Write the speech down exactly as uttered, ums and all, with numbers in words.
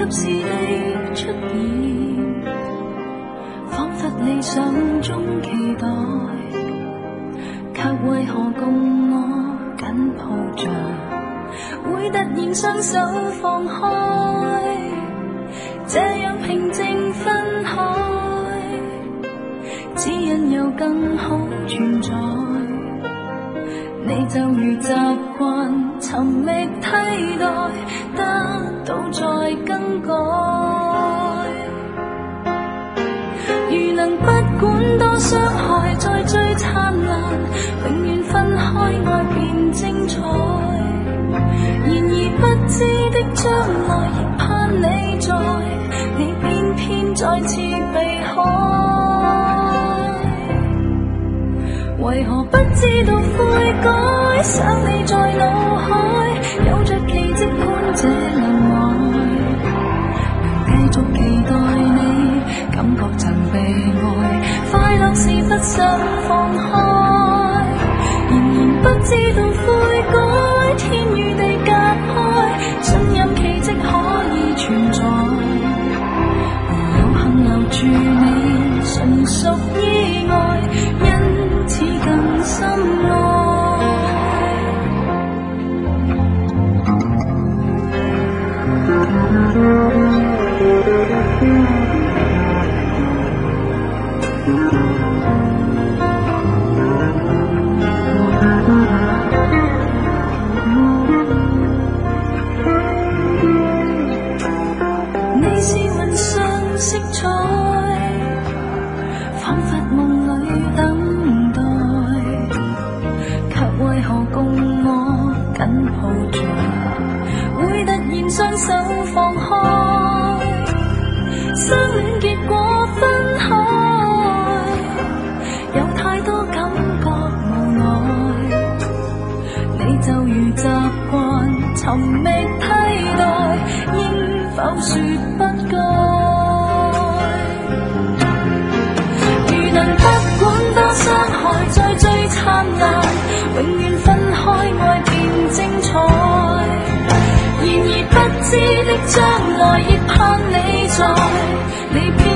及時地出現，彷彿理想中期待，卻為何共我緊抱着，會突然雙手放開，這樣平靜分開，只因有更好存在，你就如習慣尋覓替代，得到再更改。如能不管多傷害，再最燦爛，永遠分開愛便精彩。然而不知的將來，亦盼你在，你偏偏再次避開。為何不知道悔改？想你在腦海，有着奇蹟般這能愛，能繼續期待你，感覺曾被愛，快樂是不想放開。然而不知道悔改，天與地隔開，信任奇蹟可以存在，有幸留住你，純屬意外，因此更深愛。你是雲上色彩，彷彿夢裏等待，卻為何共我緊抱着，會突然雙手放開，相戀結果分開，有太多感覺無奈，你就如習慣尋覓替代，應否說不該？如能不管多傷害，再最燦爛，永遠分開愛便精彩。然而不知的將來，亦盼你在，你偏